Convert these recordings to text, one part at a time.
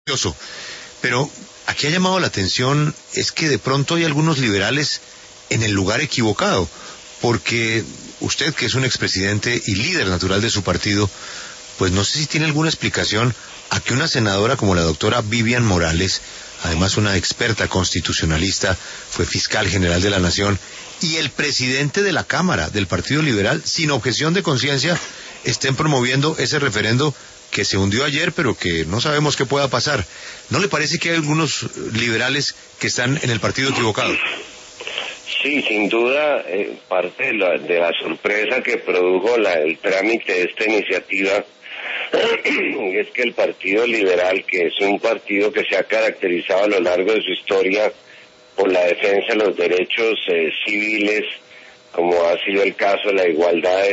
Pero aquí ha llamado la atención es que de pronto hay algunos liberales en el lugar equivocado, porque usted, que es un expresidente y líder natural de su partido, pues no sé si tiene alguna explicación a que una senadora como la doctora Vivian Morales, además una experta constitucionalista, fue fiscal general de la Nación, y el presidente de la Cámara del Partido Liberal, sin objeción de conciencia, estén promoviendo ese referendo que se hundió ayer, pero que no sabemos qué pueda pasar. ¿No le parece que hay algunos liberales que están en el partido equivocado? Sí, sin duda, parte de la sorpresa que produjo el trámite de esta iniciativa es que el Partido Liberal, que es un partido que se ha caracterizado a lo largo de su historia por la defensa de los derechos civiles, como ha sido el caso de la igualdad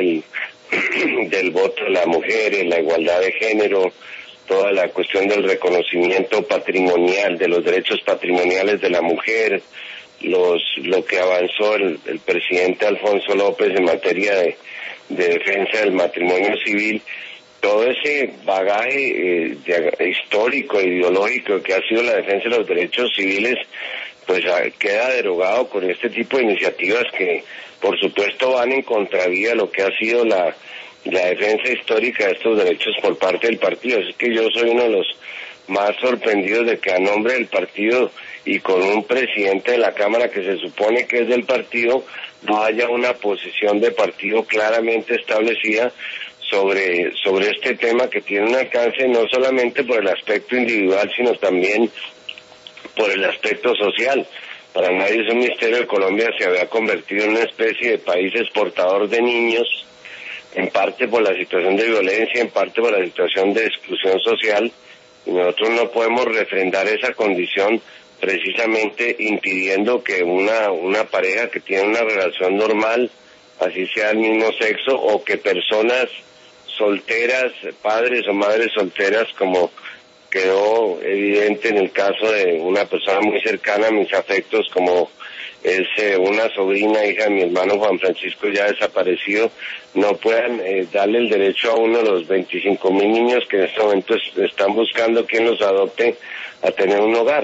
del voto de las mujeres, la igualdad de género, toda la cuestión del reconocimiento patrimonial, de los derechos patrimoniales de la mujer, lo que avanzó el presidente Alfonso López en materia de defensa del matrimonio civil, todo ese bagaje histórico e ideológico que ha sido la defensa de los derechos civiles, pues queda derogado con este tipo de iniciativas que por supuesto van en contravía de lo que ha sido la defensa histórica de estos derechos por parte del partido. Es que yo soy uno de los más sorprendidos de que a nombre del partido y con un presidente de la Cámara que se supone que es del partido, no haya una posición de partido claramente establecida sobre este tema, que tiene un alcance no solamente por el aspecto individual, sino también por el aspecto social. Para nadie es un misterio que Colombia se había convertido en una especie de país exportador de niños, en parte por la situación de violencia, en parte por la situación de exclusión social, y nosotros no podemos refrendar esa condición precisamente impidiendo que una pareja que tiene una relación normal, así sea del mismo sexo, o que personas solteras, padres o madres solteras, como quedó evidente en el caso de una persona muy cercana a mis afectos, como es una sobrina, hija de mi hermano Juan Francisco, ya desaparecido, no puedan darle el derecho a uno de los 25,000 niños que en este momento están buscando quien los adopte a tener un hogar.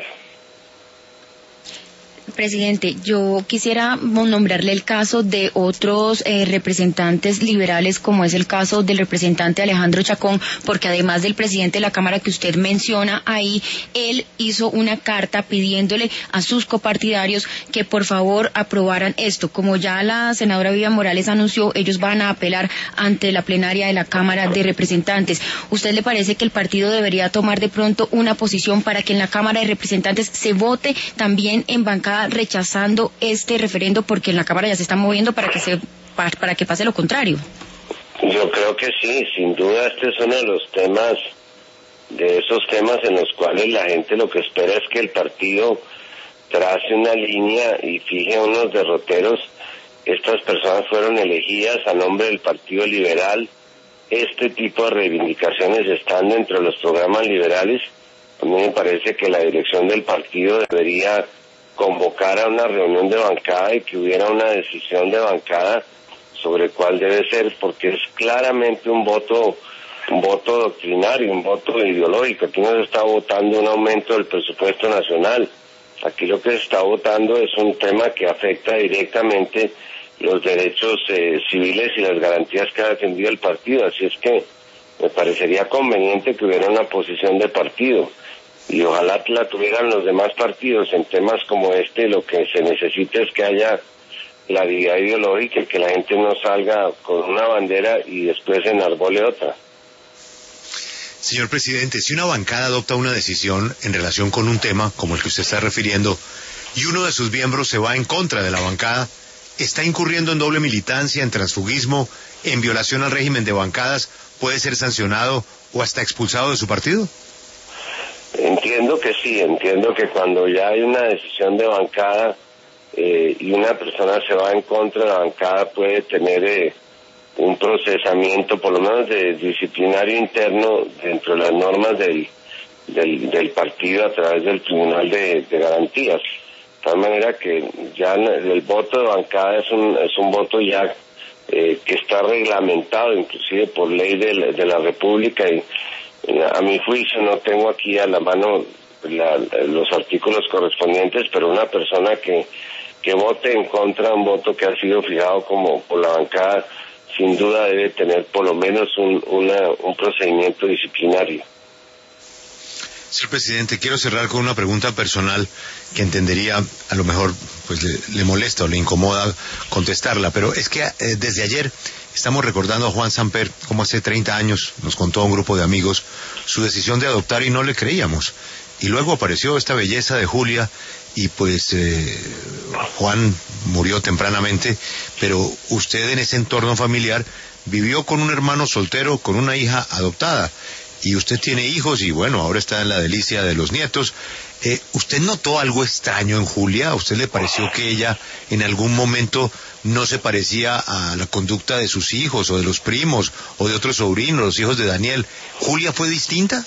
Presidente, yo quisiera nombrarle el caso de otros representantes liberales, como es el caso del representante Alejandro Chacón, porque además del presidente de la Cámara que usted menciona ahí, él hizo una carta pidiéndole a sus copartidarios que por favor aprobaran esto. Como ya la senadora Vivian Morales anunció, ellos van a apelar ante la plenaria de la Cámara de Representantes. ¿Usted le parece que el partido debería tomar de pronto una posición para que en la Cámara de Representantes se vote también en bancada rechazando este referendo, porque en la Cámara ya se está moviendo para que pase lo contrario? Yo creo que sí, sin duda este es uno de esos temas en los cuales la gente lo que espera es que el partido trace una línea y fije unos derroteros. Estas personas fueron elegidas a nombre del Partido Liberal. Este tipo de reivindicaciones están dentro de los programas liberales. A mí me parece que la dirección del partido debería convocar a una reunión de bancada y que hubiera una decisión de bancada sobre cuál debe ser, porque es claramente un voto doctrinario, un voto ideológico. Aquí no se está votando un aumento del presupuesto nacional. Aquí lo que se está votando es un tema que afecta directamente los derechos civiles y las garantías que ha defendido el partido. Así es que me parecería conveniente que hubiera una posición de partido. Y ojalá la tuvieran los demás partidos en temas como este. Lo que se necesita es que haya claridad ideológica y que la gente no salga con una bandera y después enarbole otra. Señor presidente, si una bancada adopta una decisión en relación con un tema como el que usted está refiriendo y uno de sus miembros se va en contra de la bancada, ¿está incurriendo en doble militancia, en transfugismo, en violación al régimen de bancadas? ¿Puede ser sancionado o hasta expulsado de su partido? Entiendo que sí, entiendo que cuando ya hay una decisión de bancada y una persona se va en contra de la bancada, puede tener un procesamiento, por lo menos de disciplinario interno, dentro de las normas del partido a través del Tribunal de Garantías. De tal manera que ya el voto de bancada es un voto ya que está reglamentado inclusive por ley de la República, A mi juicio no tengo aquí a la mano los artículos correspondientes, pero una persona que vote en contra, un voto que ha sido fijado como por la bancada, sin duda debe tener por lo menos un procedimiento disciplinario. Señor presidente, quiero cerrar con una pregunta personal que entendería, a lo mejor pues le molesta o le incomoda contestarla, pero es que desde ayer estamos recordando a Juan Samper, como hace 30 años nos contó a un grupo de amigos su decisión de adoptar y no le creíamos. Y luego apareció esta belleza de Julia y pues Juan murió tempranamente, pero usted en ese entorno familiar vivió con un hermano soltero, con una hija adoptada. Y usted tiene hijos y bueno, ahora está en la delicia de los nietos. ¿Usted notó algo extraño en Julia? ¿A usted le pareció que ella en algún momento no se parecía a la conducta de sus hijos o de los primos o de otros sobrinos, los hijos de Daniel? ¿Julia fue distinta?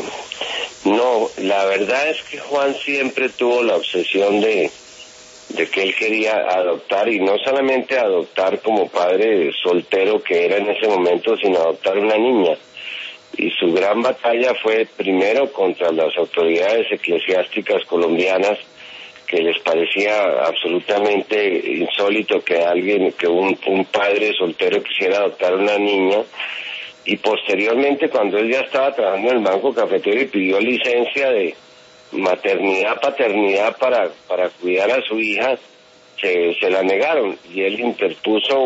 No, la verdad es que Juan siempre tuvo la obsesión de que él quería adoptar, y no solamente adoptar como padre soltero que era en ese momento, sino adoptar una niña. Y su gran batalla fue primero contra las autoridades eclesiásticas colombianas, que les parecía absolutamente insólito que un padre soltero quisiera adoptar una niña, y posteriormente cuando él ya estaba trabajando en el Banco Cafetero y pidió licencia de paternidad para cuidar a su hija, se la negaron, y él interpuso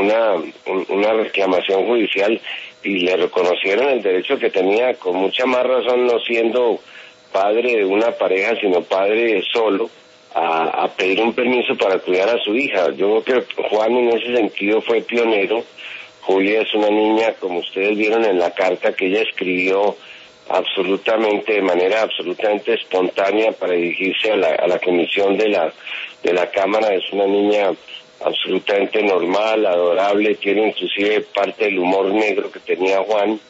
una reclamación judicial y le reconocieron el derecho que tenía, con mucha más razón, no siendo padre de una pareja sino padre solo, a pedir un permiso para cuidar a su hija. Yo creo que Juan en ese sentido fue pionero. Julia es una niña, como ustedes vieron en la carta que ella escribió, de manera absolutamente espontánea para dirigirse a la comisión de la Cámara. Es una niña absolutamente normal, adorable, tiene inclusive parte del humor negro que tenía Juan,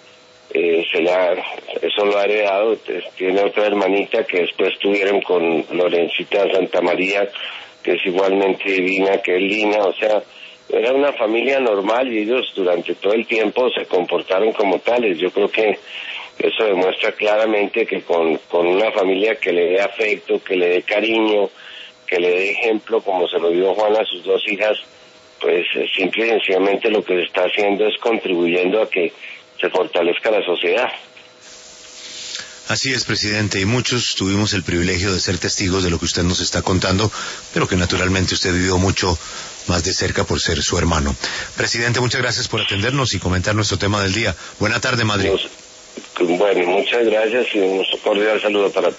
eso lo ha heredado. Tiene otra hermanita que después tuvieron con Lorencita Santa María, que es igualmente divina, que es Lina. O sea, era una familia normal y ellos durante todo el tiempo se comportaron como tales. Yo creo que eso demuestra claramente que con una familia que le dé afecto, que le dé cariño, que le dé ejemplo, como se lo dio Juan a sus dos hijas, pues simple y sencillamente lo que se está haciendo es contribuyendo a que se fortalezca la sociedad. Así es, presidente, y muchos tuvimos el privilegio de ser testigos de lo que usted nos está contando, pero que naturalmente usted vivió mucho más de cerca por ser su hermano. Presidente, muchas gracias por atendernos y comentar nuestro tema del día. Buena tarde, Madrid. Bueno, muchas gracias y un cordial saludo para todos.